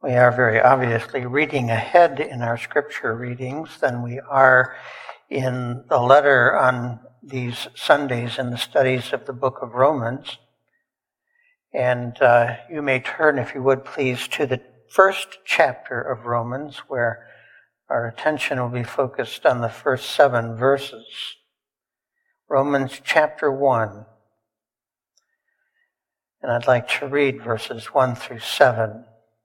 We are very obviously reading ahead in our scripture readings than we are in the letter on these Sundays in the studies of the book of Romans. And you may turn, if you would please, to the first chapter of Romans, where our attention will be focused on the first 7 verses. Romans chapter 1. And I'd like to read verses 1 through 7.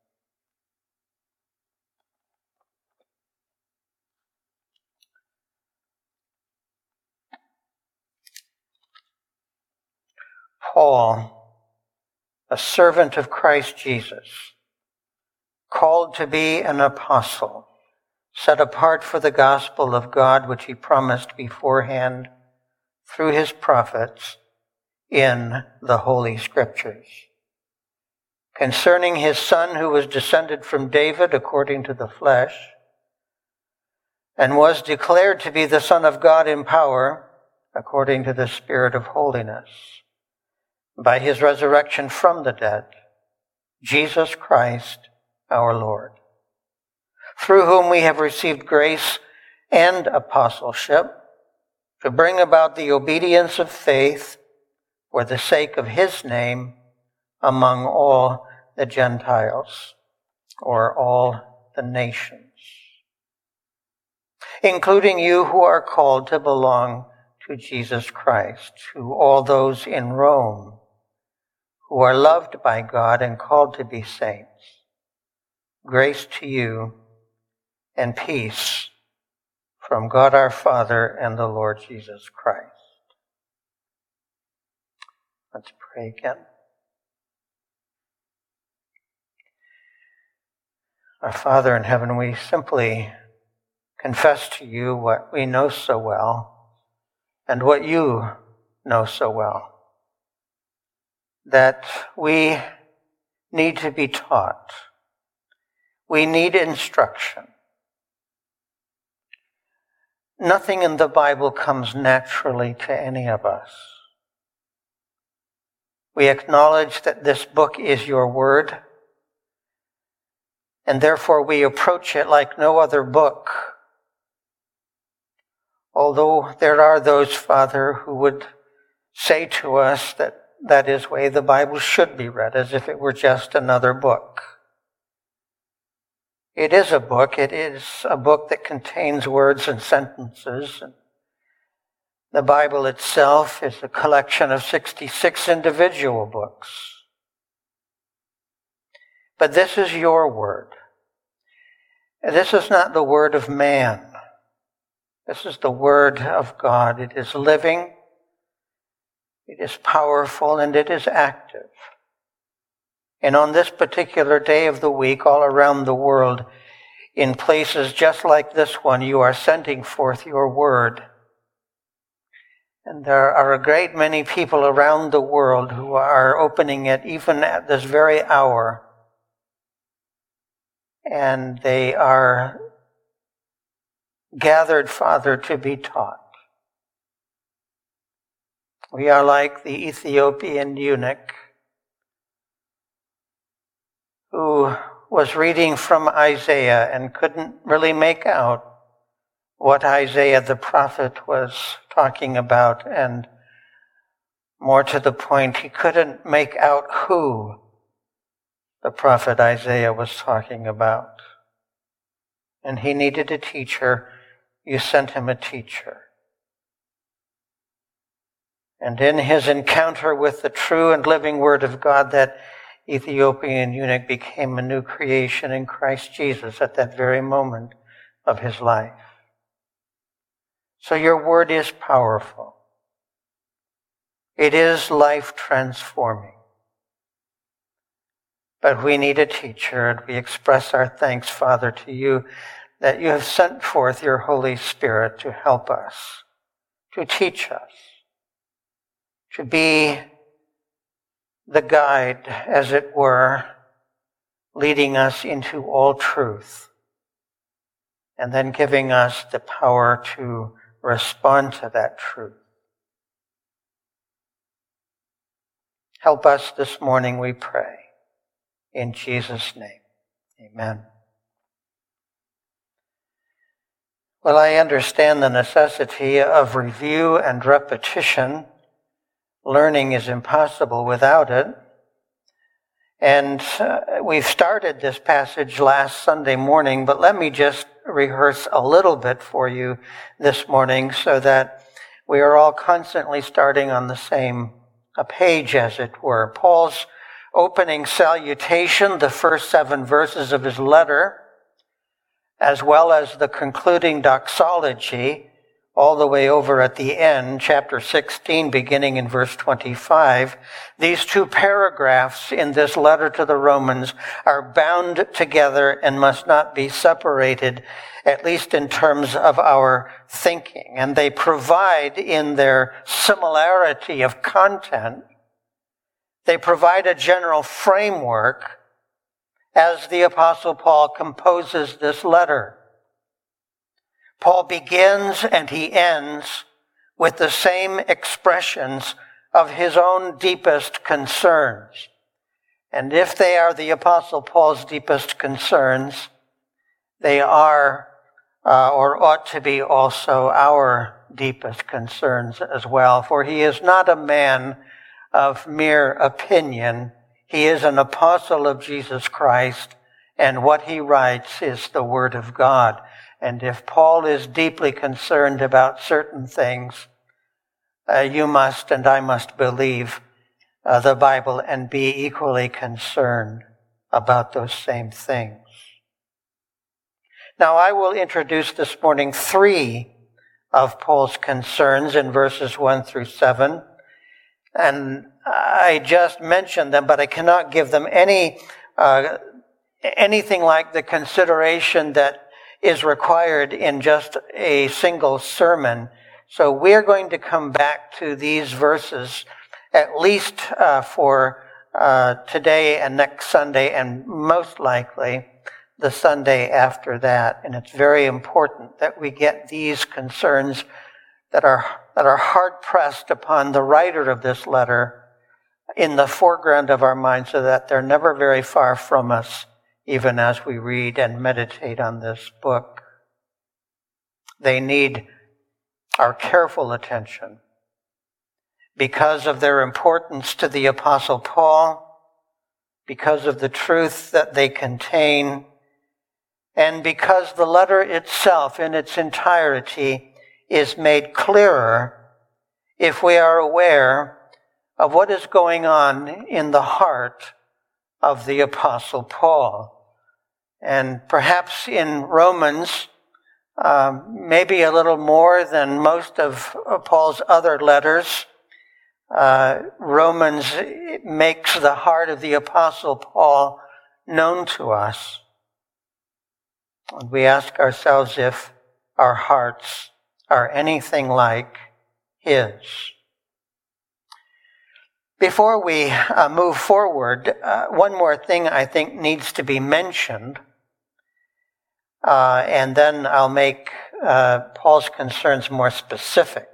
Paul, a servant of Christ Jesus, called to be an apostle, set apart for the gospel of God, which he promised beforehand through his prophets in the Holy Scriptures, concerning his Son, who was descended from David according to the flesh, and was declared to be the Son of God in power according to the Spirit of holiness, by his resurrection from the dead, Jesus Christ our Lord, through whom we have received grace and apostleship to bring about the obedience of faith for the sake of his name among all the Gentiles, or all the nations, including you who are called to belong to Jesus Christ, to all those in Rome who are loved by God and called to be saints. Grace to you and peace from God our Father and the Lord Jesus Christ. Let's pray again. Our Father in heaven, we simply confess to you what we know so well and what you know so well, that we need to be taught. We need instruction. Nothing in the Bible comes naturally to any of us. We acknowledge that this book is your word, and therefore we approach it like no other book. Although there are those, Father, who would say to us that that is the way the Bible should be read, as if it were just another book. It is a book. It is a book that contains words and sentences. The Bible itself is a collection of 66 individual books. But this is your word. This is not the word of man. This is the word of God. It is living, it is powerful, and it is active. And on this particular day of the week, all around the world, in places just like this one, you are sending forth your word. And there are a great many people around the world who are opening it even at this very hour. And they are gathered, Father, to be taught. We are like the Ethiopian eunuch who was reading from Isaiah and couldn't really make out what Isaiah the prophet was talking about, and more to the point, he couldn't make out who the prophet Isaiah was talking about. And he needed a teacher. You sent him a teacher. And in his encounter with the true and living word of God, that Ethiopian eunuch became a new creation in Christ Jesus at that very moment of his life. So your word is powerful. It is life transforming. But we need a teacher, and we express our thanks, Father, to you that you have sent forth your Holy Spirit to help us, to teach us, to be the guide, as it were, leading us into all truth, and then giving us the power to respond to that truth. Help us this morning, we pray. In Jesus' name, Amen. Well, I understand the necessity of review and repetition. Learning is impossible without it. And we've started this passage last Sunday morning, but let me just rehearse a little bit for you this morning so that we are all constantly starting on the same page, as it were. Paul's opening salutation, the first 7 verses of his letter, as well as the concluding doxology, all the way over at the end, chapter 16, beginning in verse 25. These 2 paragraphs in this letter to the Romans are bound together and must not be separated, at least in terms of our thinking. And they provide, in their similarity of content, they provide a general framework as the Apostle Paul composes this letter. Paul begins and he ends with the same expressions of his own deepest concerns. And if they are the Apostle Paul's deepest concerns, they are or ought to be also our deepest concerns as well. For he is not a man of mere opinion. He is an apostle of Jesus Christ, and what he writes is the Word of God. And if Paul is deeply concerned about certain things, you must and I must believe the Bible and be equally concerned about those same things. Now, I will introduce this morning 3 of Paul's concerns in verses 1 through 7. And I just mentioned them, but I cannot give them anything like the consideration that is required in just a single sermon. So we're going to come back to these verses at least for today and next Sunday, and most likely the Sunday after that. And it's very important that we get these concerns that are hard-pressed upon the writer of this letter in the foreground of our mind, so that they're never very far from us, even as we read and meditate on this book. They need our careful attention because of their importance to the Apostle Paul, because of the truth that they contain, and because the letter itself in its entirety is made clearer if we are aware of what is going on in the heart of the Apostle Paul. And perhaps in Romans, maybe a little more than most of Paul's other letters, Romans makes the heart of the Apostle Paul known to us. And we ask ourselves if our hearts are anything like his. Before we move forward, one more thing I think needs to be mentioned, and then I'll make Paul's concerns more specific.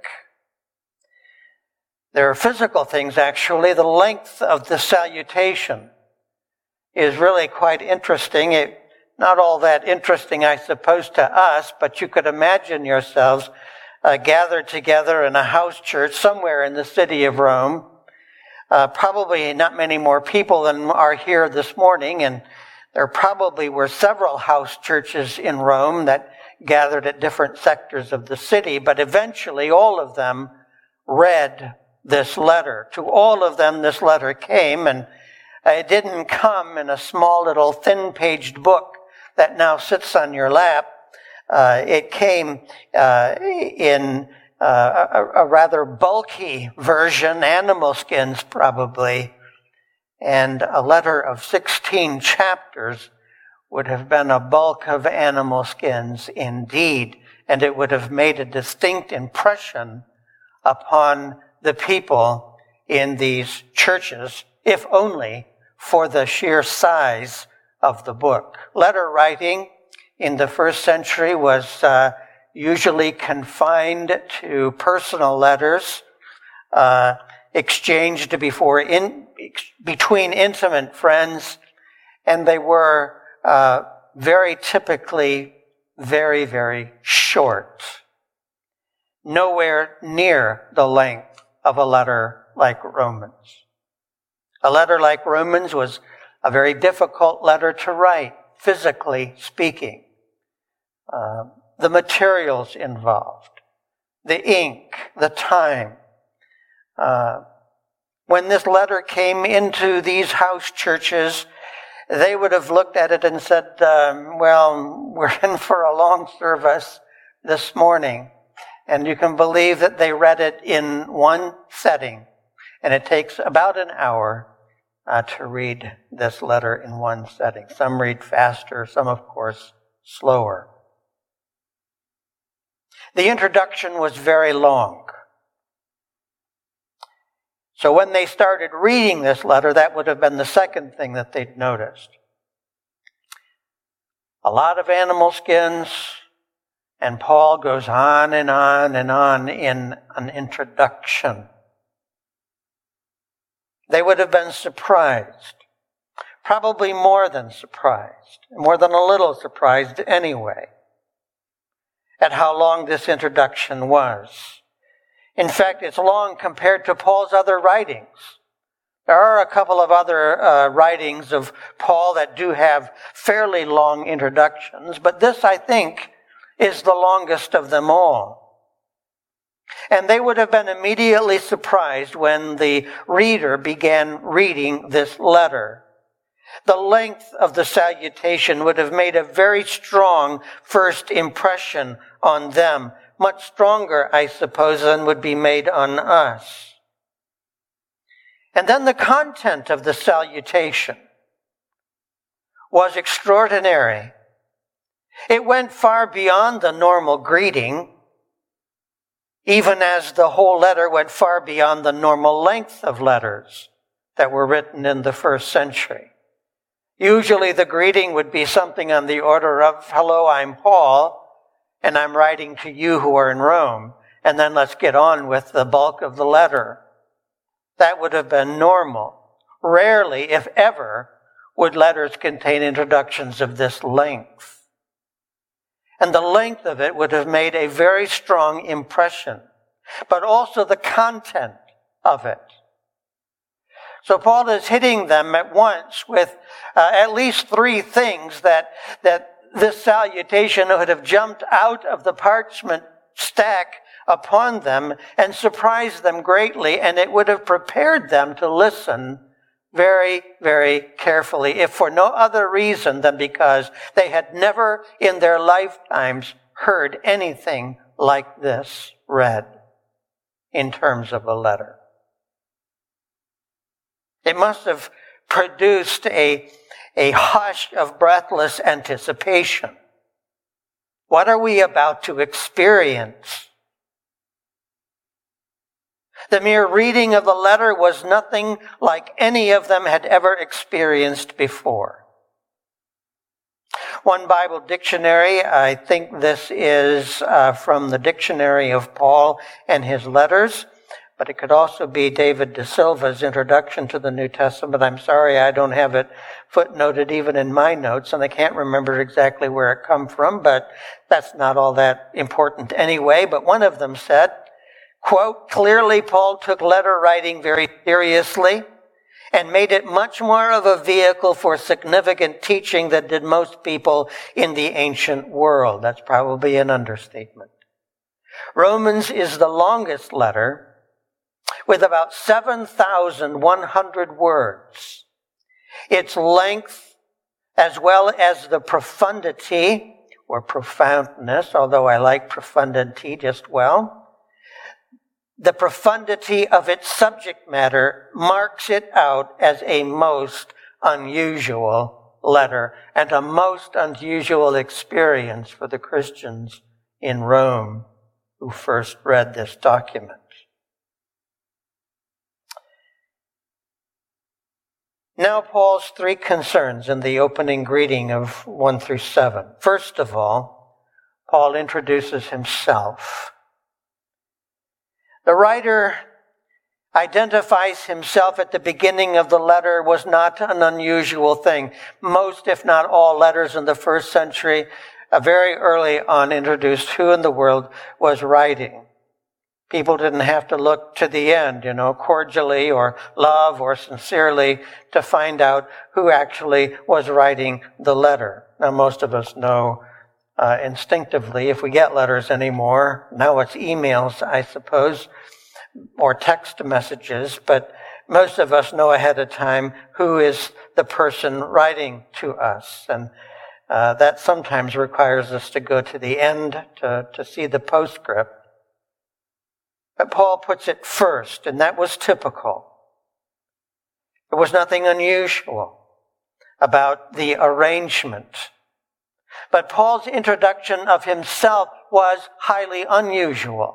There are physical things, actually. The length of the salutation is really quite interesting. Not all that interesting, I suppose, to us, but you could imagine yourselves gathered together in a house church somewhere in the city of Rome. Probably not many more people than are here this morning, and there probably were several house churches in Rome that gathered at different sectors of the city, but eventually all of them read this letter. To all of them this letter came, and it didn't come in a small little thin-paged book that now sits on your lap. It came in a rather bulky version, animal skins probably, and a letter of 16 chapters would have been a bulk of animal skins indeed, and it would have made a distinct impression upon the people in these churches, if only for the sheer size of the book. Letter writing in the first century was usually confined to personal letters exchanged between intimate friends, and they were very typically very, very short. Nowhere near the length of a letter like Romans. A letter like Romans was a very difficult letter to write, physically speaking. The materials involved, the ink, the time. When this letter came into these house churches, they would have looked at it and said, well, we're in for a long service this morning. And you can believe that they read it in one setting. And it takes about an hour to read this letter in one setting. Some read faster, some, of course, slower. The introduction was very long. So when they started reading this letter, that would have been the second thing that they'd noticed. A lot of animal skins, and Paul goes on and on and on in an introduction. They would have been surprised, probably more than surprised, more than a little surprised anyway, at how long this introduction was. In fact, it's long compared to Paul's other writings. There are a couple of other writings of Paul that do have fairly long introductions, but this, I think, is the longest of them all. And they would have been immediately surprised when the reader began reading this letter. The length of the salutation would have made a very strong first impression on them, much stronger, I suppose, than would be made on us. And then the content of the salutation was extraordinary. It went far beyond the normal greeting, even as the whole letter went far beyond the normal length of letters that were written in the first century. Usually the greeting would be something on the order of, hello, I'm Paul, and I'm writing to you who are in Rome, and then let's get on with the bulk of the letter. That would have been normal. Rarely, if ever, would letters contain introductions of this length. And the length of it would have made a very strong impression, but also the content of it. So Paul is hitting them at once with at least three things that this salutation would have jumped out of the parchment stack upon them and surprised them greatly, and it would have prepared them to listen very, very carefully, if for no other reason than because they had never in their lifetimes heard anything like this read in terms of a letter. It must have produced a hush of breathless anticipation. What are we about to experience? The mere reading of the letter was nothing like any of them had ever experienced before. One Bible dictionary, I think this is from the Dictionary of Paul and his letters, but it could also be David De Silva's Introduction to the New Testament. I'm sorry I don't have it footnoted even in my notes, and I can't remember exactly where it come from, but that's not all that important anyway. But one of them said, quote, clearly Paul took letter writing very seriously and made it much more of a vehicle for significant teaching than did most people in the ancient world. That's probably an understatement. Romans is the longest letter with about 7,100 words. Its length, as well as the profundity or profoundness, although I like profundity just well, the profundity of its subject matter marks it out as a most unusual letter and a most unusual experience for the Christians in Rome who first read this document. Now Paul's three concerns in the opening greeting of 1 through 7. First of all, Paul introduces himself. The writer identifies himself at the beginning of the letter was not an unusual thing. Most, if not all, letters in the first century very early on introduced who in the world was writing. People didn't have to look to the end, cordially or love or sincerely to find out who actually was writing the letter. Now, most of us know instinctively, if we get letters anymore, now it's emails, I suppose, or text messages, but most of us know ahead of time who is the person writing to us. And that sometimes requires us to go to the end to see the postscript. But Paul puts it first, and that was typical. There was nothing unusual about the arrangement. But Paul's introduction of himself was highly unusual.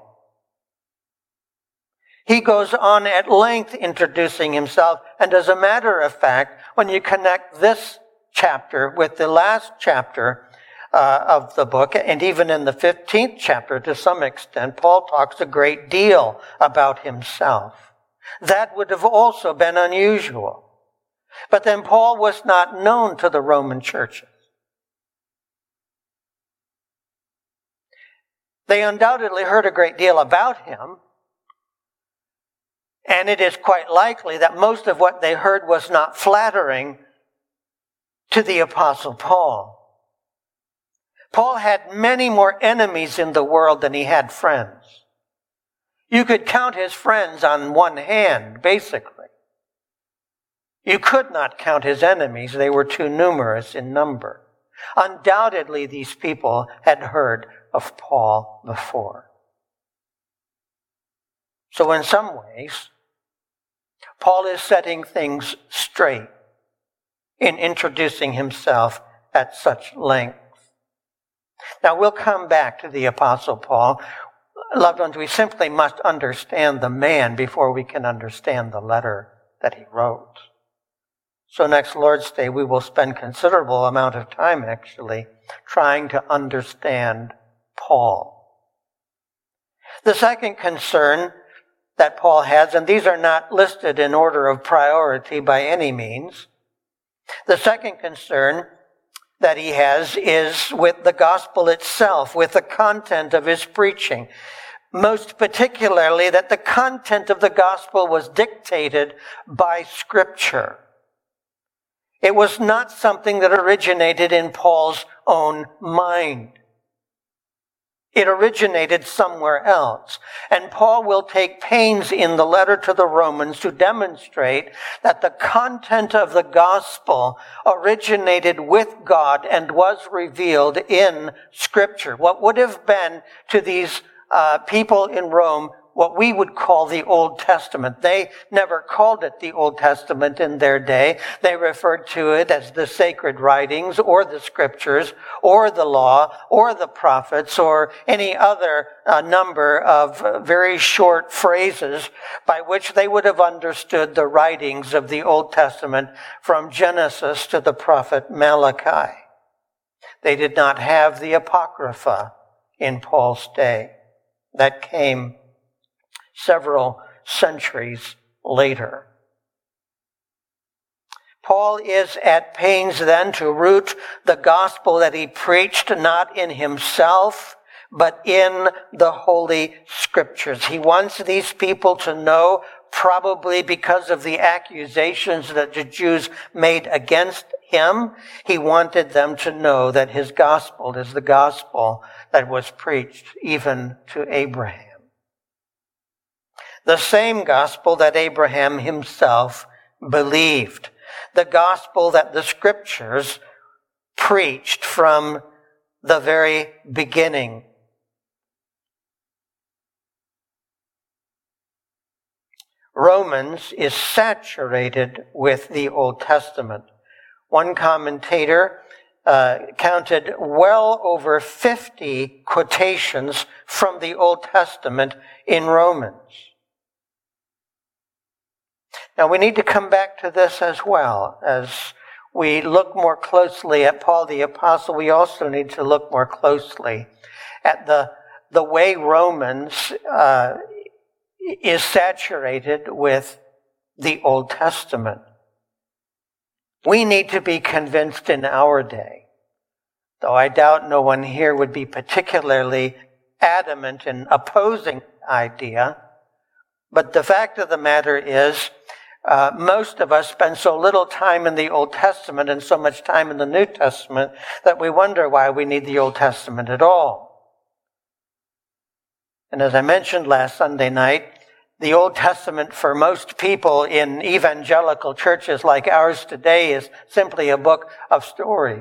He goes on at length introducing himself, and as a matter of fact, when you connect this chapter with the last chapter of the book, and even in the 15th chapter to some extent, Paul talks a great deal about himself. That would have also been unusual. But then Paul was not known to the Roman churches. They undoubtedly heard a great deal about him, and it is quite likely that most of what they heard was not flattering to the Apostle Paul. Paul had many more enemies in the world than he had friends. You could count his friends on one hand, basically. You could not count his enemies. They were too numerous in number. Undoubtedly, these people had heard of Paul before. So in some ways, Paul is setting things straight in introducing himself at such length. Now, we'll come back to the Apostle Paul. Loved ones, we simply must understand the man before we can understand the letter that he wrote. So next Lord's Day, we will spend considerable amount of time, actually, trying to understand Paul. The second concern that Paul has, and these are not listed in order of priority by any means, the second concern that he has is with the gospel itself, with the content of his preaching. Most particularly that the content of the gospel was dictated by Scripture. It was not something that originated in Paul's own mind. It originated somewhere else. And Paul will take pains in the letter to the Romans to demonstrate that the content of the gospel originated with God and was revealed in Scripture. What would have been to these people in Rome what we would call the Old Testament. They never called it the Old Testament in their day. They referred to it as the sacred writings or the scriptures or the law or the prophets or any other number of very short phrases by which they would have understood the writings of the Old Testament from Genesis to the prophet Malachi. They did not have the Apocrypha in Paul's day. That came several centuries later. Paul is at pains then to root the gospel that he preached not in himself, but in the Holy Scriptures. He wants these people to know, probably because of the accusations that the Jews made against him, he wanted them to know that his gospel is the gospel that was preached even to Abraham. The same gospel that Abraham himself believed. The gospel that the Scriptures preached from the very beginning. Romans is saturated with the Old Testament. One commentator counted well over 50 quotations from the Old Testament in Romans. Now, we need to come back to this as well. As we look more closely at Paul the Apostle, we also need to look more closely at the way Romans is saturated with the Old Testament. We need to be convinced in our day, though I doubt no one here would be particularly adamant in opposing the idea. But the fact of the matter is, most of us spend so little time in the Old Testament and so much time in the New Testament that we wonder why we need the Old Testament at all. And as I mentioned last Sunday night, the Old Testament for most people in evangelical churches like ours today is simply a book of stories.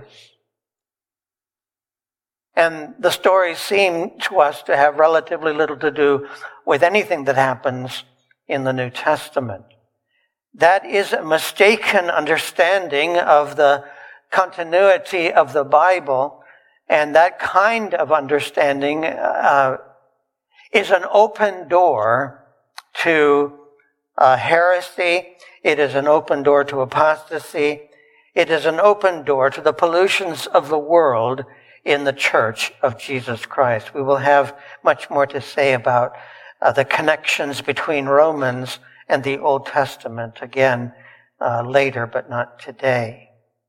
And the stories seem to us to have relatively little to do with anything that happens in the New Testament. That is a mistaken understanding of the continuity of the Bible, and that kind of understanding is an open door to heresy. It is an open door to apostasy. It is an open door to the pollutions of the world in the Church of Jesus Christ. We will have much more to say about the connections between Romans and the Old Testament again later, but not today.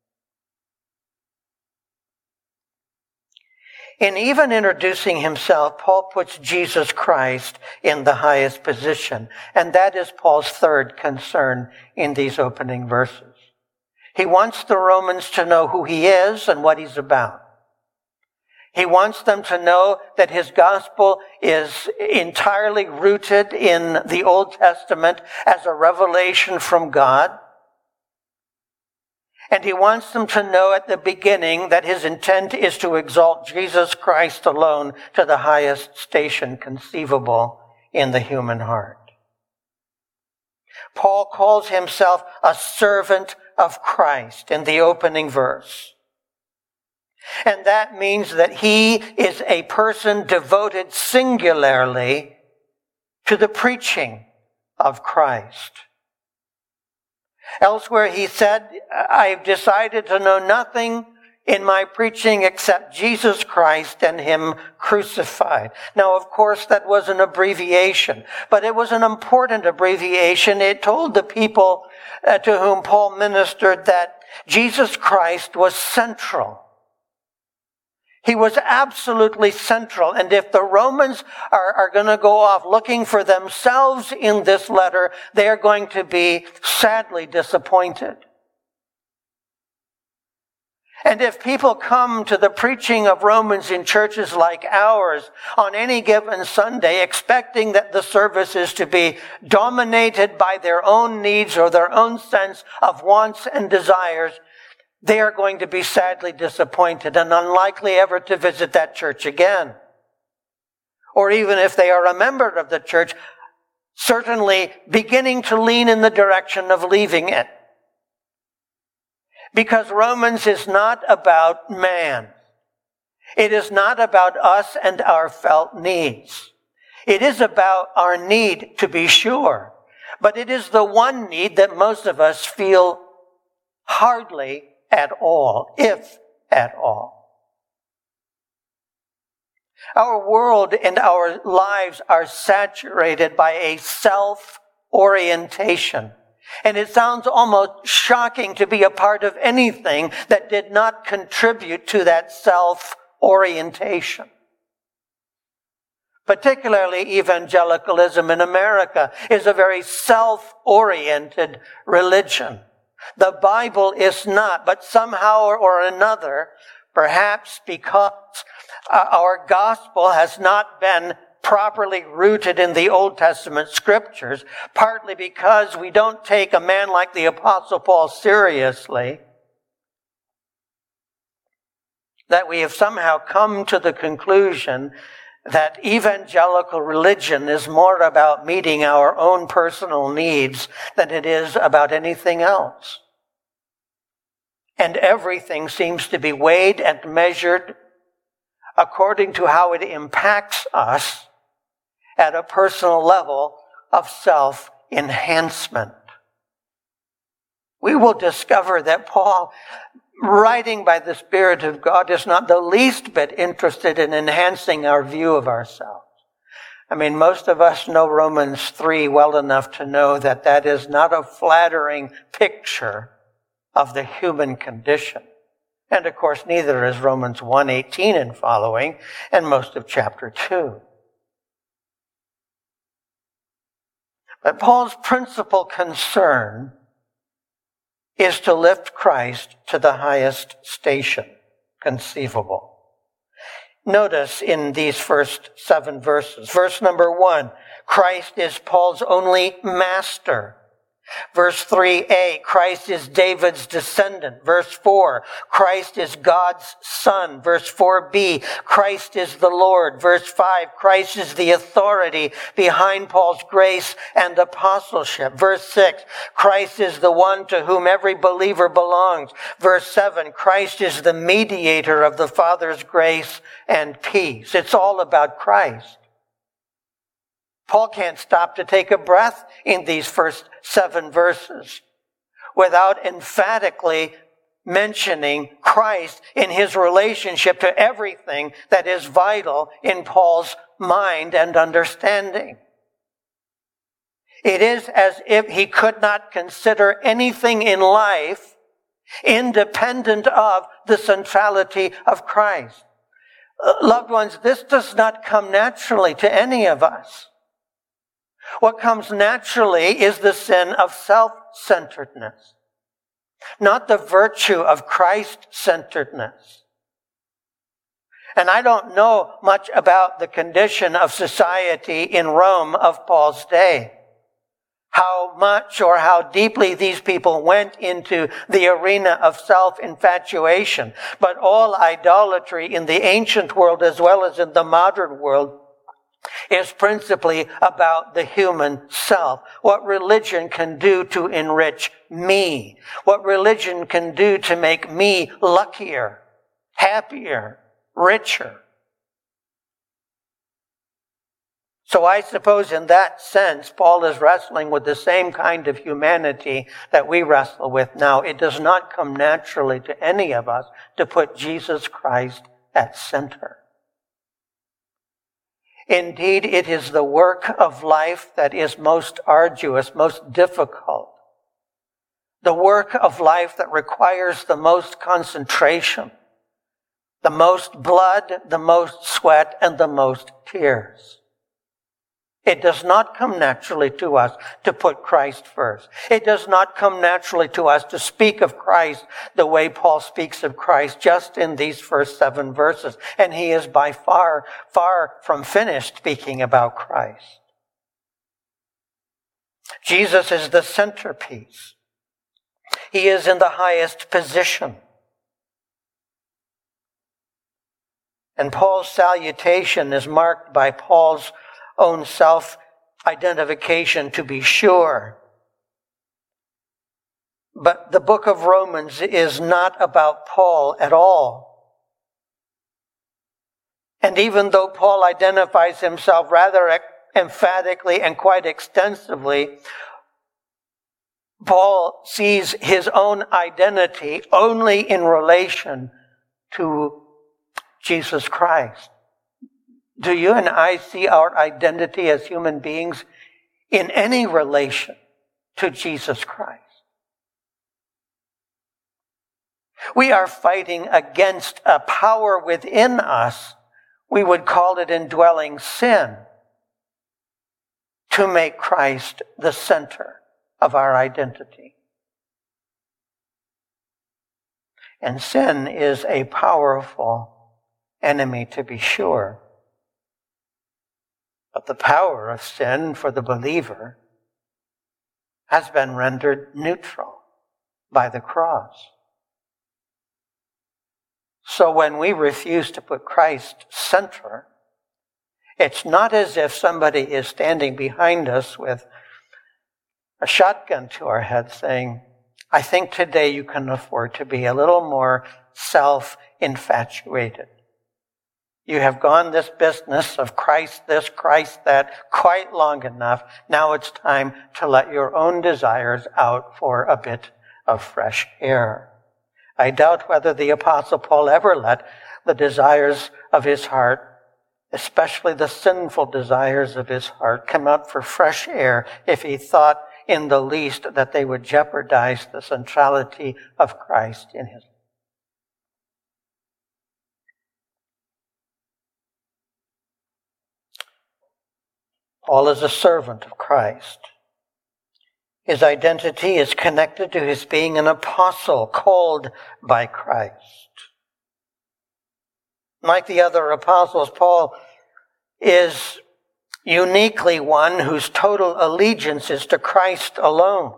In even introducing himself, Paul puts Jesus Christ in the highest position, and that is Paul's third concern in these opening verses. He wants the Romans to know who he is and what he's about. He wants them to know that his gospel is entirely rooted in the Old Testament as a revelation from God. And he wants them to know at the beginning that his intent is to exalt Jesus Christ alone to the highest station conceivable in the human heart. Paul calls himself a servant of Christ in the opening verse. And that means that he is a person devoted singularly to the preaching of Christ. Elsewhere he said, I've decided to know nothing in my preaching except Jesus Christ and him crucified. Now, of course, that was an abbreviation, but it was an important abbreviation. It told the people to whom Paul ministered that Jesus Christ was central. He was absolutely central. And if the Romans are going to go off looking for themselves in this letter, they are going to be sadly disappointed. And if people come to the preaching of Romans in churches like ours on any given Sunday, expecting that the service is to be dominated by their own needs or their own sense of wants and desires, they are going to be sadly disappointed and unlikely ever to visit that church again. Or even if they are a member of the church, certainly beginning to lean in the direction of leaving it. Because Romans is not about man. It is not about us and our felt needs. It is about our need, to be sure. But it is the one need that most of us feel hardly at all, if at all. Our world and our lives are saturated by a self-orientation. And it sounds almost shocking to be a part of anything that did not contribute to that self-orientation. Particularly evangelicalism in America is a very self-oriented religion. The Bible is not, but somehow or another, perhaps because our gospel has not been properly rooted in the Old Testament scriptures, partly because we don't take a man like the Apostle Paul seriously, that we have somehow come to the conclusion that evangelical religion is more about meeting our own personal needs than it is about anything else. And everything seems to be weighed and measured according to how it impacts us at a personal level of self-enhancement. We will discover that Paul, writing by the Spirit of God, is not the least bit interested in enhancing our view of ourselves. I mean, most of us know Romans 3 well enough to know that that is not a flattering picture of the human condition. And of course, neither is Romans 1:18 and following, and most of chapter 2. But Paul's principal concern is to lift Christ to the highest station conceivable. Notice in these first 7 verses. Verse number 1, Christ is Paul's only master. Verse 3a, Christ is David's descendant. Verse 4, Christ is God's son. Verse 4b, Christ is the Lord. Verse 5, Christ is the authority behind Paul's grace and apostleship. Verse 6, Christ is the one to whom every believer belongs. Verse 7, Christ is the mediator of the Father's grace and peace. It's all about Christ. Paul can't stop to take a breath in these first 7 verses without emphatically mentioning Christ in his relationship to everything that is vital in Paul's mind and understanding. It is as if he could not consider anything in life independent of the centrality of Christ. Loved ones, this does not come naturally to any of us. What comes naturally is the sin of self-centeredness, not the virtue of Christ-centeredness. And I don't know much about the condition of society in Rome of Paul's day. How much or how deeply these people went into the arena of self-infatuation. But all idolatry in the ancient world as well as in the modern world is principally about the human self. What religion can do to enrich me. What religion can do to make me luckier, happier, richer. So I suppose in that sense, Paul is wrestling with the same kind of humanity that we wrestle with now. It does not come naturally to any of us to put Jesus Christ at center. Indeed, it is the work of life that is most arduous, most difficult. The work of life that requires the most concentration, the most blood, the most sweat, and the most tears. It does not come naturally to us to put Christ first. It does not come naturally to us to speak of Christ the way Paul speaks of Christ just in these first 7 verses. And he is by far, far from finished speaking about Christ. Jesus is the centerpiece. He is in the highest position. And Paul's salutation is marked by Paul's own self-identification, to be sure. But the book of Romans is not about Paul at all. And even though Paul identifies himself rather emphatically and quite extensively, Paul sees his own identity only in relation to Jesus Christ. Do you and I see our identity as human beings in any relation to Jesus Christ? We are fighting against a power within us, we would call it indwelling sin, to make Christ the center of our identity. And sin is a powerful enemy, to be sure. But the power of sin for the believer has been rendered neutral by the cross. So when we refuse to put Christ center, it's not as if somebody is standing behind us with a shotgun to our head saying, I think today you can afford to be a little more self-infatuated. You have gone this business of Christ this, Christ that quite long enough. Now it's time to let your own desires out for a bit of fresh air. I doubt whether the Apostle Paul ever let the desires of his heart especially the sinful desires of his heart, come out for fresh air if he thought in the least that they would jeopardize the centrality of Christ in his life. Paul is a servant of Christ. His identity is connected to his being an apostle called by Christ. Like the other apostles, Paul is uniquely one whose total allegiance is to Christ alone.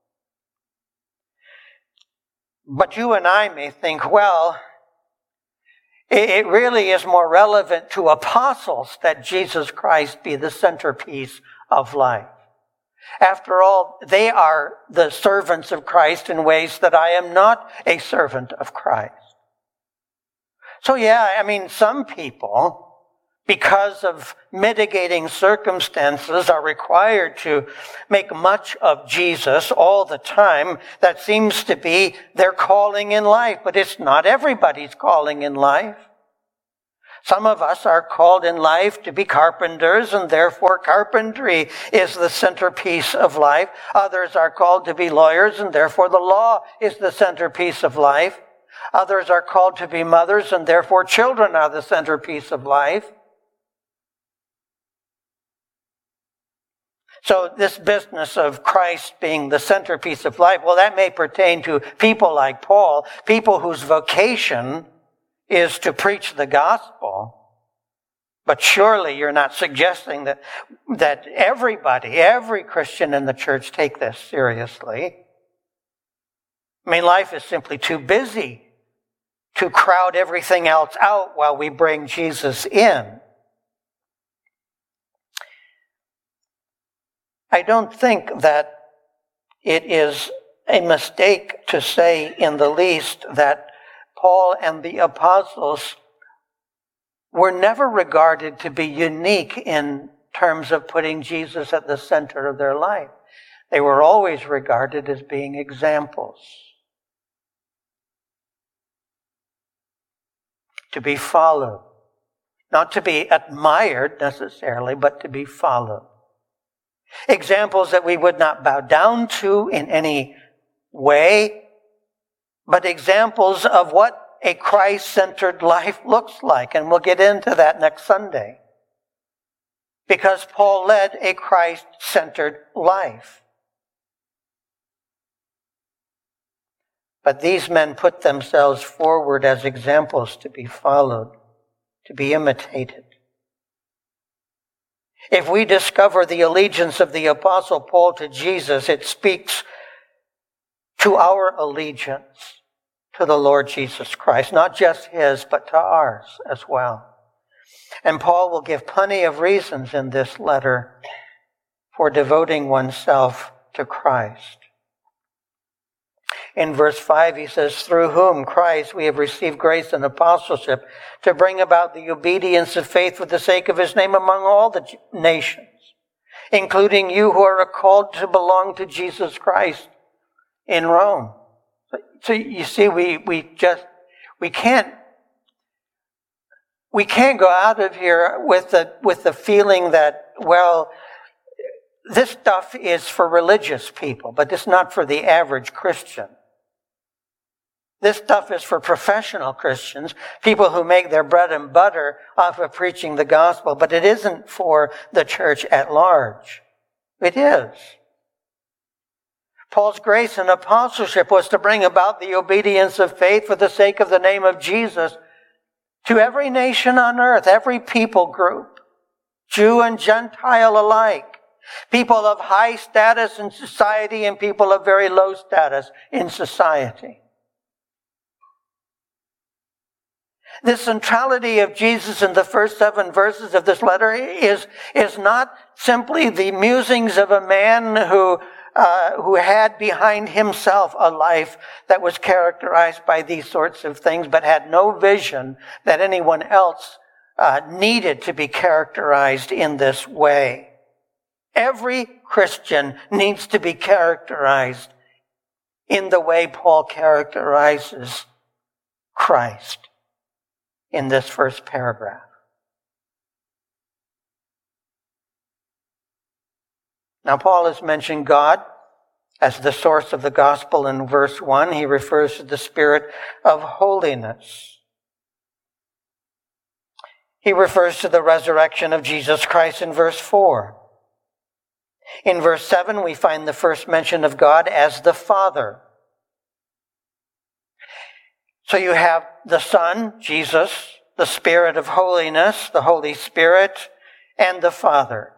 But you and I may think, well, it really is more relevant to apostles that Jesus Christ be the centerpiece of life. After all, they are the servants of Christ in ways that I am not a servant of Christ. So some people, because of mitigating circumstances, are required to make much of Jesus all the time. That seems to be their calling in life, but it's not everybody's calling in life. Some of us are called in life to be carpenters, and therefore carpentry is the centerpiece of life. Others are called to be lawyers, and therefore the law is the centerpiece of life. Others are called to be mothers, and therefore children are the centerpiece of life. So this business of Christ being the centerpiece of life, well, that may pertain to people like Paul, people whose vocation is to preach the gospel. But surely you're not suggesting that everybody, every Christian in the church take this seriously. I mean, life is simply too busy to crowd everything else out while we bring Jesus in. I don't think that it is a mistake to say in the least that Paul and the apostles were never regarded to be unique in terms of putting Jesus at the center of their life. They were always regarded as being examples, to be followed, not to be admired necessarily, but to be followed. Examples that we would not bow down to in any way, but examples of what a Christ-centered life looks like. And we'll get into that next Sunday. Because Paul led a Christ-centered life. But these men put themselves forward as examples to be followed, to be imitated. If we discover the allegiance of the Apostle Paul to Jesus, it speaks to our allegiance to the Lord Jesus Christ, not just his, but to ours as well. And Paul will give plenty of reasons in this letter for devoting oneself to Christ. In verse 5, he says, through whom, Christ, we have received grace and apostleship to bring about the obedience of faith for the sake of his name among all the nations, including you who are called to belong to Jesus Christ in Rome. So you see, we can't go out of here with the feeling that, well, this stuff is for religious people, but it's not for the average Christian. This stuff is for professional Christians, people who make their bread and butter off of preaching the gospel, but it isn't for the church at large. It is. Paul's grace and apostleship was to bring about the obedience of faith for the sake of the name of Jesus to every nation on earth, every people group, Jew and Gentile alike, people of high status in society and people of very low status in society. The centrality of Jesus in the first 7 verses of this letter is not simply the musings of a man who had behind himself a life that was characterized by these sorts of things, but had no vision that anyone else needed to be characterized in this way. Every Christian needs to be characterized in the way Paul characterizes Christ in this first paragraph. Now, Paul has mentioned God as the source of the gospel in verse 1. He refers to the Spirit of holiness. He refers to the resurrection of Jesus Christ in verse 4. In verse 7, we find the first mention of God as the Father. So you have the Son, Jesus, the Spirit of holiness, the Holy Spirit, and the Father.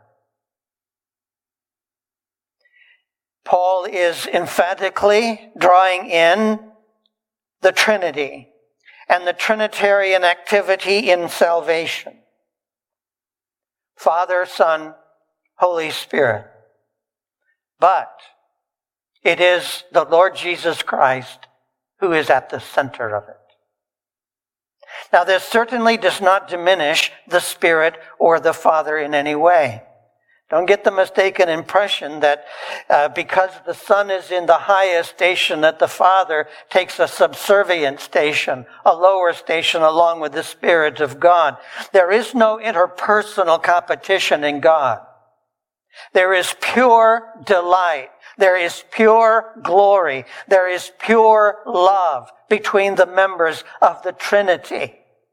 Paul is emphatically drawing in the Trinity and the Trinitarian activity in salvation. Father, Son, Holy Spirit. But it is the Lord Jesus Christ who is at the center of it. Now, this certainly does not diminish the Spirit or the Father in any way. Don't get the mistaken impression that because the Son is in the highest station, that the Father takes a subservient station, a lower station along with the Spirit of God. There is no interpersonal competition in God. There is pure delight. There is pure glory. There is pure love between the members of the Trinity.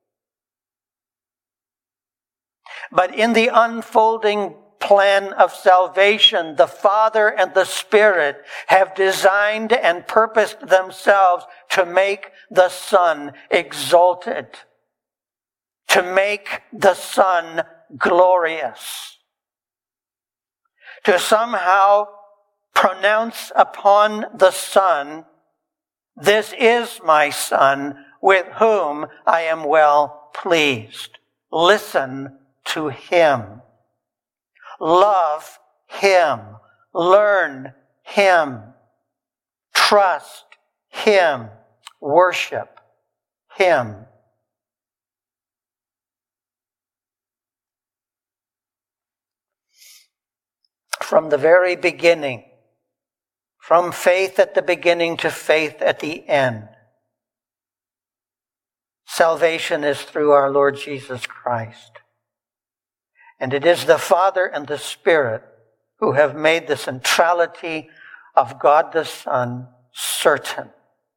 But in the unfolding plan of salvation, the Father and the Spirit have designed and purposed themselves to make the Son exalted, to make the Son glorious, to somehow pronounce upon the Son, "This is my Son, with whom I am well pleased." Listen to him. Love him. Learn him. Trust him. Worship him. From the very beginning, from faith at the beginning to faith at the end, salvation is through our Lord Jesus Christ. And it is the Father and the Spirit who have made the centrality of God the Son certain.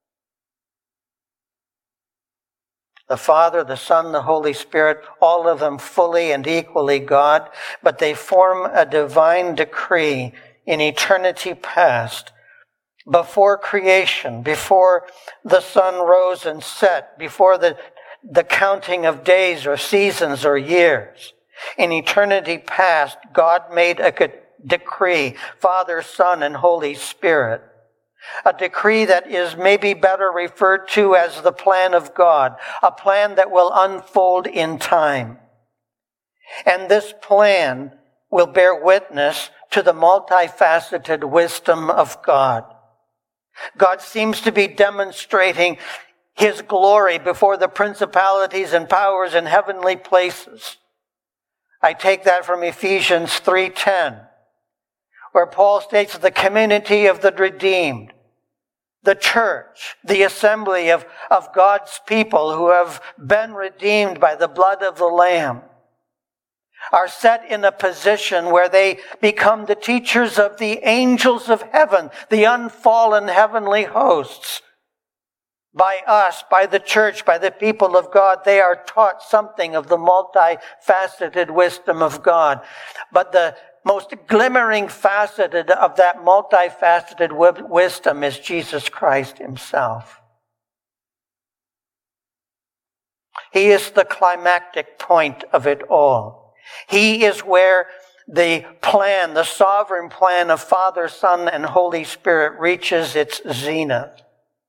The Father, the Son, the Holy Spirit, all of them fully and equally God, but they form a divine decree in eternity past, before creation, before the sun rose and set, before the counting of days or seasons or years. In eternity past, God made a decree, Father, Son, and Holy Spirit. A decree that is maybe better referred to as the plan of God, a plan that will unfold in time. And this plan will bear witness to the multifaceted wisdom of God. God seems to be demonstrating his glory before the principalities and powers in heavenly places. I take that from Ephesians 3:10, where Paul states the community of the redeemed, the church, the assembly of God's people who have been redeemed by the blood of the Lamb, are set in a position where they become the teachers of the angels of heaven, the unfallen heavenly hosts. By us, by the church, by the people of God, they are taught something of the multifaceted wisdom of God. But the most glimmering facet of that multifaceted wisdom is Jesus Christ himself. He is the climactic point of it all. He is where the plan, the sovereign plan of Father, Son, and Holy Spirit reaches its zenith.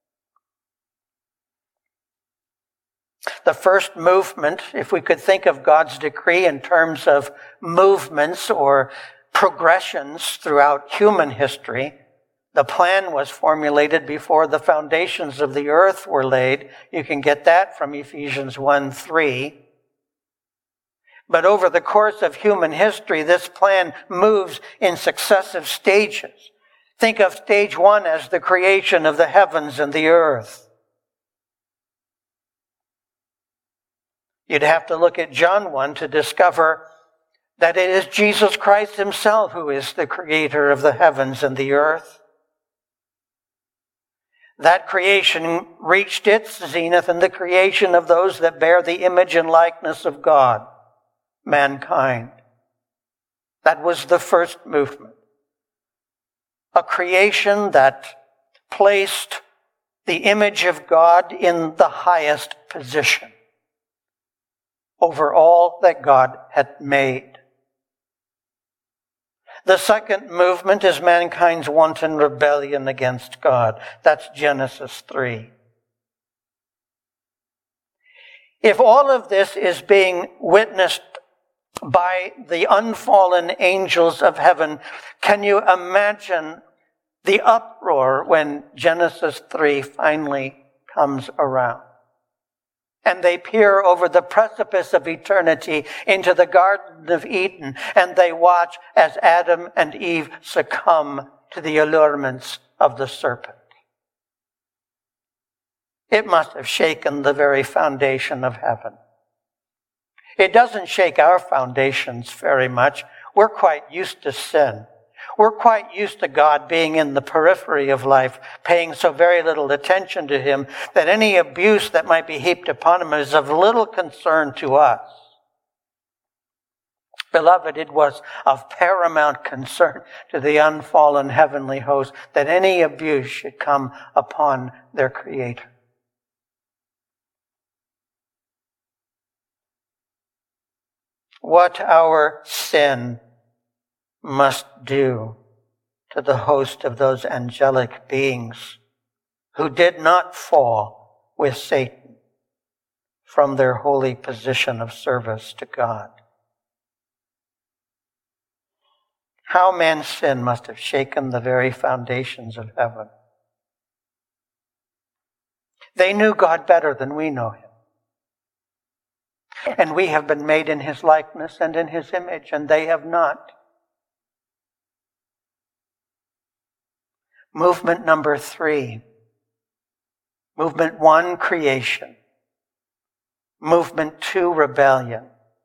The first movement, if we could think of God's decree in terms of movements or progressions throughout human history, the plan was formulated before the foundations of the earth were laid. You can get that from Ephesians 1:3. But over the course of human history, this plan moves in successive stages. Think of stage 1 as the creation of the heavens and the earth. You'd have to look at John 1 to discover that it is Jesus Christ himself who is the creator of the heavens and the earth. That creation reached its zenith in the creation of those that bear the image and likeness of God, mankind. That was the first movement. A creation that placed the image of God in the highest position over all that God had made. The second movement is mankind's wanton rebellion against God. That's Genesis 3. If all of this is being witnessed by the unfallen angels of heaven, can you imagine the uproar when Genesis 3 finally comes around? And they peer over the precipice of eternity into the Garden of Eden, and they watch as Adam and Eve succumb to the allurements of the serpent. It must have shaken the very foundation of heaven. It doesn't shake our foundations very much. We're quite used to sin. We're quite used to God being in the periphery of life, paying so very little attention to him that any abuse that might be heaped upon him is of little concern to us. Beloved, it was of paramount concern to the unfallen heavenly host that any abuse should come upon their Creator. What our sin must do to the host of those angelic beings who did not fall with Satan from their holy position of service to God. How man's sin must have shaken the very foundations of heaven. They knew God better than we know him. And we have been made in his likeness and in his image, and they have not. Movement number 3. Movement 1, creation. Movement 2, rebellion.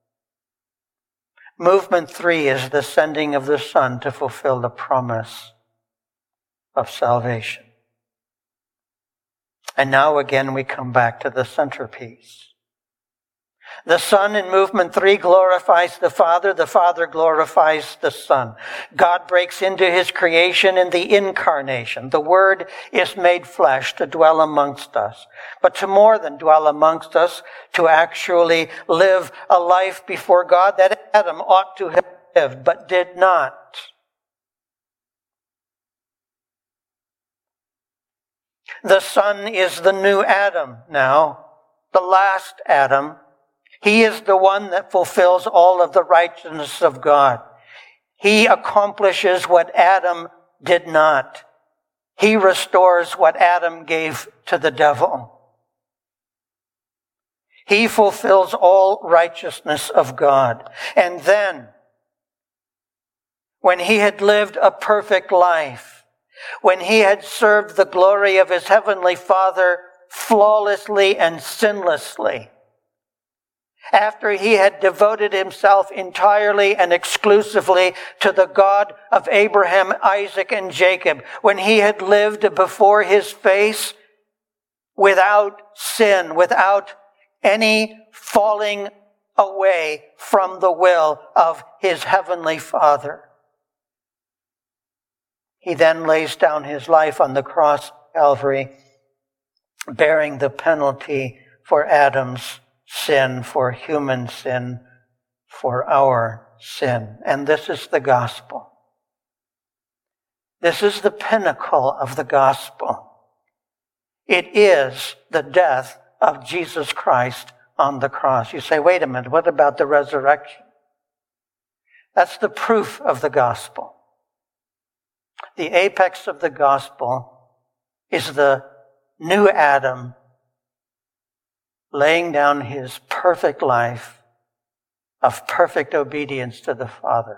Movement 3 is the sending of the Son to fulfill the promise of salvation. And now again we come back to the centerpiece. The Son in movement 3 glorifies the Father glorifies the Son. God breaks into his creation in the incarnation. The Word is made flesh to dwell amongst us. But to more than dwell amongst us, to actually live a life before God that Adam ought to have lived, but did not. The Son is the new Adam now, the last Adam. He is the one that fulfills all of the righteousness of God. He accomplishes what Adam did not. He restores what Adam gave to the devil. He fulfills all righteousness of God. And then, when he had lived a perfect life, when he had served the glory of his heavenly Father flawlessly and sinlessly, after he had devoted himself entirely and exclusively to the God of Abraham, Isaac, and Jacob, when he had lived before his face without sin, without any falling away from the will of his heavenly Father, he then lays down his life on the cross of Calvary, bearing the penalty for Adam's sin, for human sin, for our sin. And this is the gospel. This is the pinnacle of the gospel. It is the death of Jesus Christ on the cross. You say, wait a minute, what about the resurrection? That's the proof of the gospel. The apex of the gospel is the new Adam laying down his perfect life of perfect obedience to the Father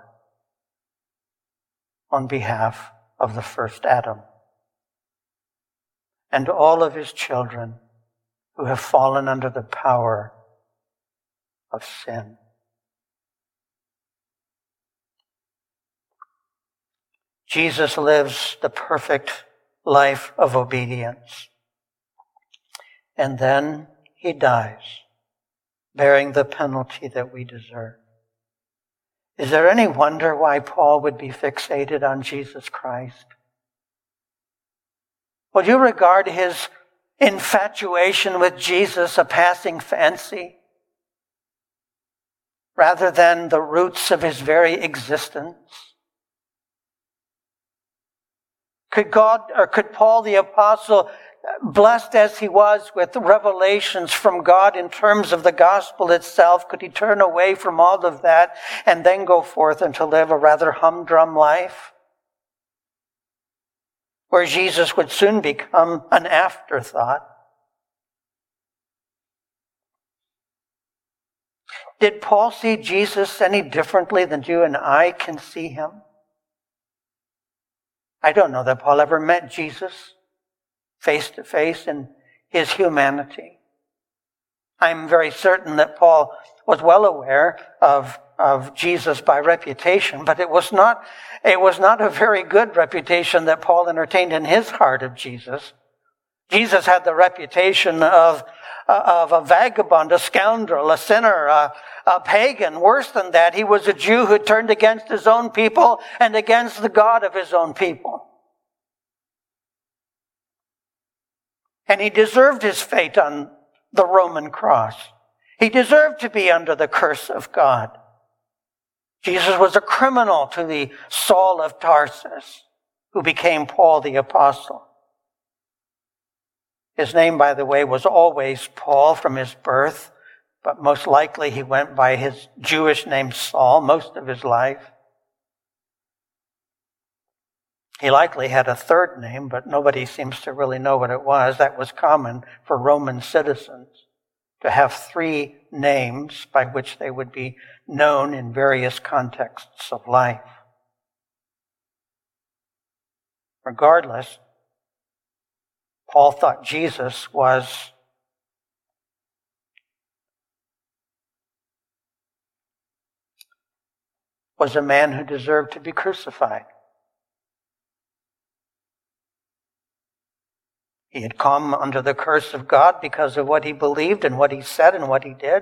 on behalf of the first Adam and all of his children who have fallen under the power of sin. Jesus lives the perfect life of obedience. And then he dies, bearing the penalty that we deserve. Is there any wonder why Paul would be fixated on Jesus Christ? Would you regard his infatuation with Jesus a passing fancy, rather than the roots of his very existence? Could Paul the Apostle, blessed as he was with revelations from God in terms of the gospel itself, could he turn away from all of that and then go forth and to live a rather humdrum life, where Jesus would soon become an afterthought? Did Paul see Jesus any differently than you and I can see him? I don't know that Paul ever met Jesus face to face in his humanity. I'm very certain that Paul was well aware of Jesus by reputation, but it was not a very good reputation that Paul entertained in his heart of Jesus. Jesus had the reputation of a vagabond, a scoundrel, a sinner, a pagan. Worse than that, he was a Jew who turned against his own people and against the God of his own people. And he deserved his fate on the Roman cross. He deserved to be under the curse of God. Jesus was a criminal to the Saul of Tarsus, who became Paul the Apostle. His name, by the way, was always Paul from his birth, but most likely he went by his Jewish name Saul most of his life. He likely had a third name, but nobody seems to really know what it was. That was common for Roman citizens, to have 3 names by which they would be known in various contexts of life. Regardless, Paul thought Jesus was a man who deserved to be crucified. He had come under the curse of God because of what he believed and what he said and what he did.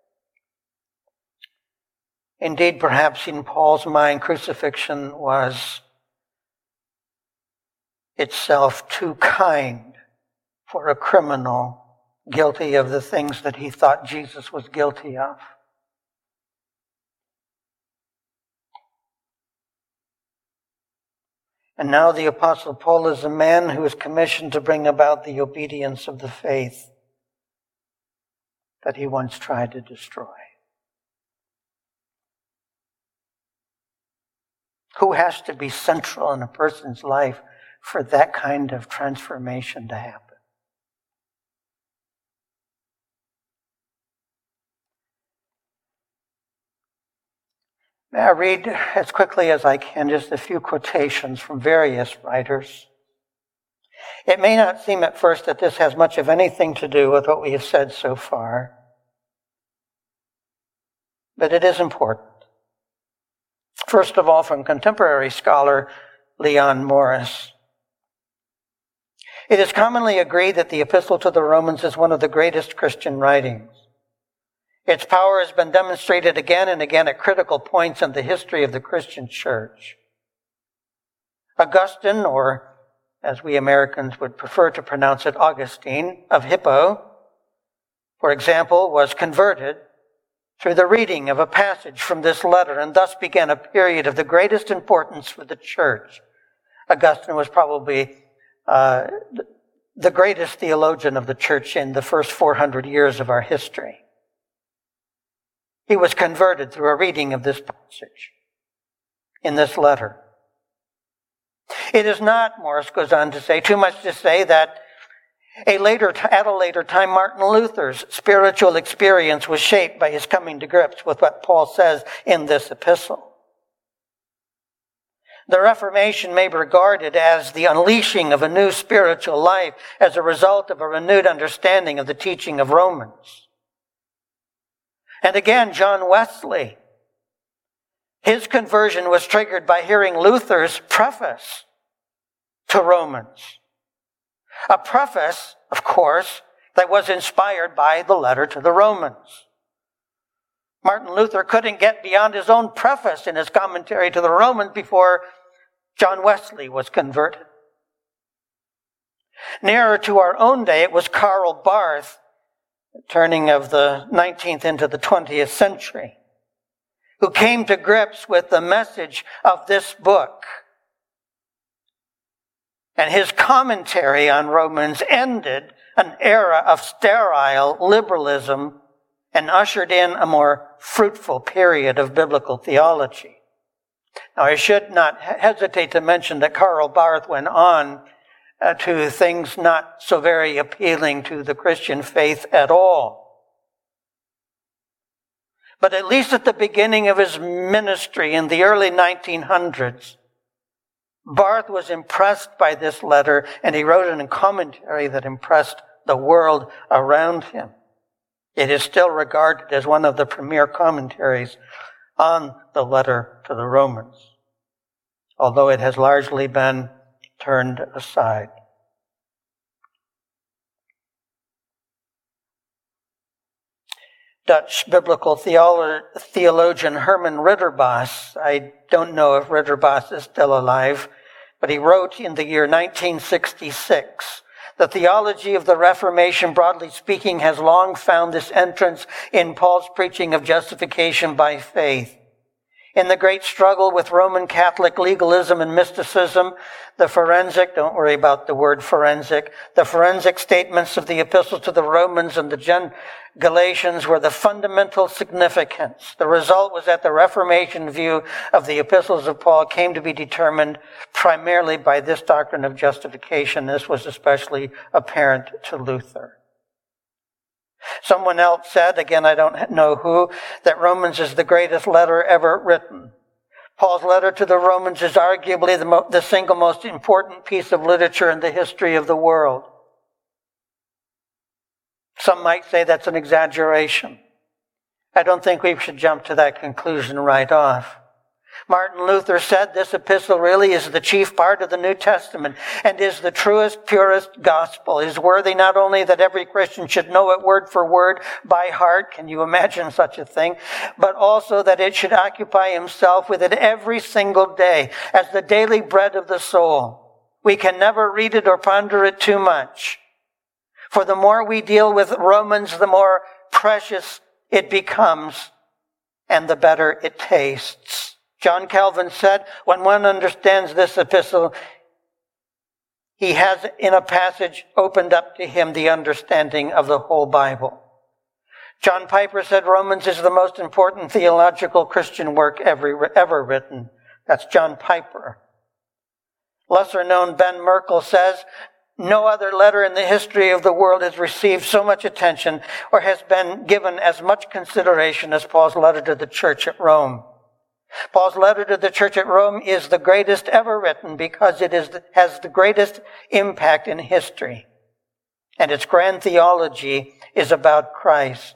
Indeed, perhaps in Paul's mind, crucifixion was itself too kind for a criminal guilty of the things that he thought Jesus was guilty of. And now the Apostle Paul is a man who is commissioned to bring about the obedience of the faith that he once tried to destroy. Who has to be central in a person's life for that kind of transformation to happen? May I read as quickly as I can just a few quotations from various writers. It may not seem at first that this has much of anything to do with what we have said so far, but it is important. First of all, from contemporary scholar Leon Morris. It is commonly agreed that the Epistle to the Romans is one of the greatest Christian writings. Its power has been demonstrated again and again at critical points in the history of the Christian church. Augustine, or as we Americans would prefer to pronounce it, Augustine of Hippo, for example, was converted through the reading of a passage from this letter, and thus began a period of the greatest importance for the church. Augustine was probably the greatest theologian of the church in the first 400 years of our history. He was converted through a reading of this passage in this letter. It is not, Morris goes on to say, too much to say that at a later time, Martin Luther's spiritual experience was shaped by his coming to grips with what Paul says in this epistle. The Reformation may be regarded as the unleashing of a new spiritual life as a result of a renewed understanding of the teaching of Romans. And again, John Wesley His conversion was triggered by hearing Luther's preface to Romans. A preface, of course, that was inspired by the letter to the Romans. Martin Luther couldn't get beyond his own preface in his commentary to the Romans before John Wesley was converted. Nearer to our own day, it was Karl Barth, turning of the 19th into the 20th century, who came to grips with the message of this book. And his commentary on Romans ended an era of sterile liberalism and ushered in a more fruitful period of biblical theology. Now, I should not hesitate to mention that Karl Barth went on to things not so very appealing to the Christian faith at all. But at least at the beginning of his ministry in the early 1900s, Barth was impressed by this letter, and he wrote a commentary that impressed the world around him. It is still regarded as one of the premier commentaries on the letter to the Romans, although it has largely been turned aside. Dutch biblical theologian Herman Ridderbos, I don't know if Ridderbos is still alive, but he wrote in the year 1966, "The theology of the Reformation, broadly speaking, has long found this entrance in Paul's preaching of justification by faith. In the great struggle with Roman Catholic legalism and mysticism, the forensic statements of the epistles to the Romans and the Galatians were the fundamental significance. The result was that the Reformation view of the epistles of Paul came to be determined primarily by this doctrine of justification. This was especially apparent to Luther." Someone else said, again I don't know who, that Romans is the greatest letter ever written. Paul's letter to the Romans is arguably the single most important piece of literature in the history of the world. Some might say that's an exaggeration. I don't think we should jump to that conclusion right off. Martin Luther said this epistle really is the chief part of the New Testament and is the truest, purest gospel. It is worthy not only that every Christian should know it word for word by heart, can you imagine such a thing, but also that it should occupy himself with it every single day as the daily bread of the soul. We can never read it or ponder it too much. For the more we deal with Romans, the more precious it becomes and the better it tastes. John Calvin said, when one understands this epistle, he has in a passage opened up to him the understanding of the whole Bible. John Piper said Romans is the most important theological Christian work ever written. That's John Piper. Lesser known Ben Merkel says, no other letter in the history of the world has received so much attention or has been given as much consideration as Paul's letter to the church at Rome. Paul's letter to the church at Rome is the greatest ever written because it has the greatest impact in history. And its grand theology is about Christ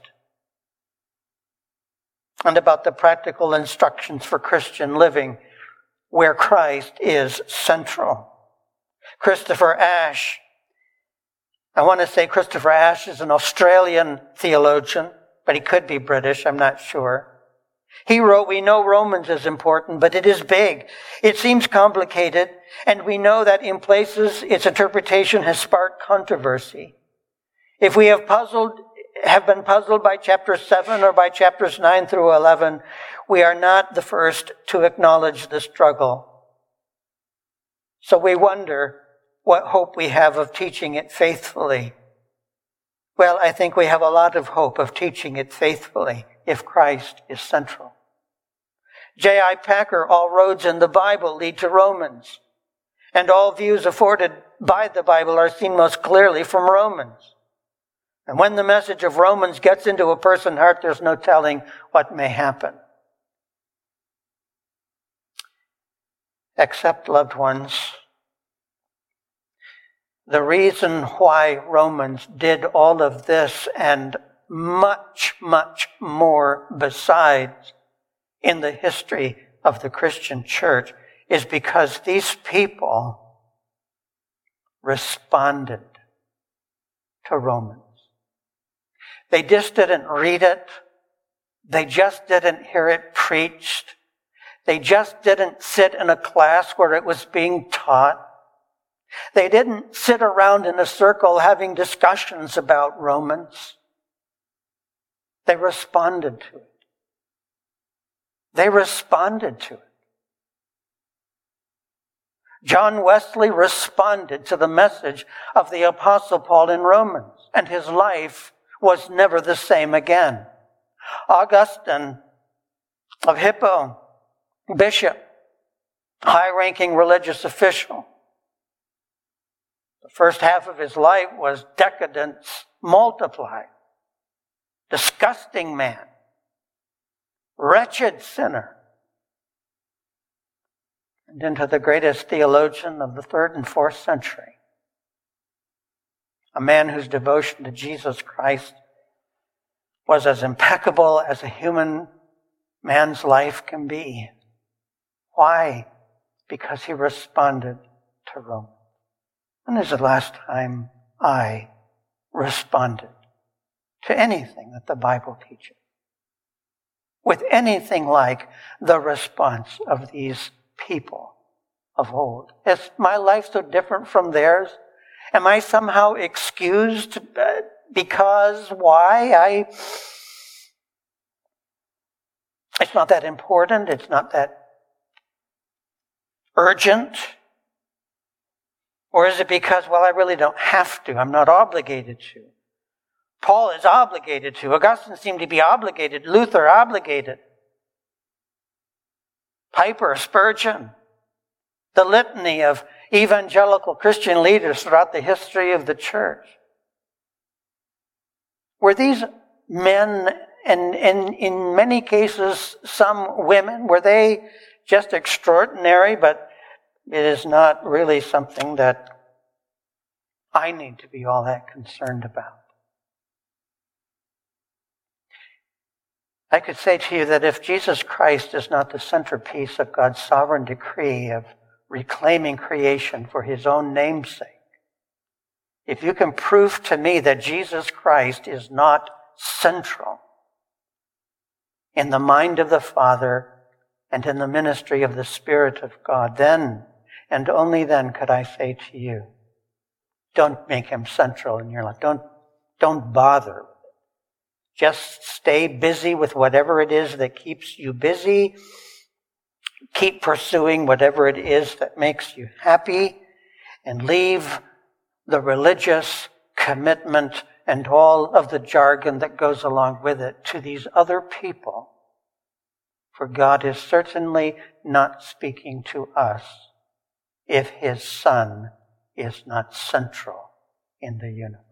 and about the practical instructions for Christian living where Christ is central. Christopher Ash, I want to say Christopher Ash is an Australian theologian, but he could be British, I'm not sure. He wrote, we know Romans is important, but it is big. It seems complicated, and we know that in places its interpretation has sparked controversy. If we have been puzzled by chapter 7 or by chapters 9 through 11, we are not the first to acknowledge the struggle. So we wonder what hope we have of teaching it faithfully. Well, I think we have a lot of hope of teaching it faithfully if Christ is central. J.I. Packer, all roads in the Bible lead to Romans, and all views afforded by the Bible are seen most clearly from Romans. And when the message of Romans gets into a person's heart, there's no telling what may happen. Except, loved ones, the reason why Romans did all of this and much, much more besides in the history of the Christian church is because these people responded to Romans. They just didn't read it. They just didn't hear it preached. They just didn't sit in a class where it was being taught. They didn't sit around in a circle having discussions about Romans. They responded to it. They responded to it. John Wesley responded to the message of the Apostle Paul in Romans, and his life was never the same again. Augustine of Hippo, bishop, high-ranking religious official. The first half of his life was decadence multiplied. Disgusting man. Wretched sinner. And into the greatest theologian of the 3rd and 4th century. A man whose devotion to Jesus Christ was as impeccable as a human man's life can be. Why? Because he responded to Rome. When is the last time I responded to anything that the Bible teaches? With anything like the response of these people of old. Is my life so different from theirs? Am I somehow excused because why? It's not that important. It's not that urgent. Or is it because, well, I really don't have to. I'm not obligated to. Paul is obligated to. Augustine seemed to be obligated. Luther obligated. Piper, Spurgeon. The litany of evangelical Christian leaders throughout the history of the church. Were these men, and in many cases some women, were they just extraordinary? But it is not really something that I need to be all that concerned about. I could say to you that if Jesus Christ is not the centerpiece of God's sovereign decree of reclaiming creation for his own name's sake, if you can prove to me that Jesus Christ is not central in the mind of the Father and in the ministry of the Spirit of God, then and only then could I say to you, don't make him central in your life. Don't bother. Just stay busy with whatever it is that keeps you busy. Keep pursuing whatever it is that makes you happy, and leave the religious commitment and all of the jargon that goes along with it to these other people. For God is certainly not speaking to us if his Son is not central in the universe.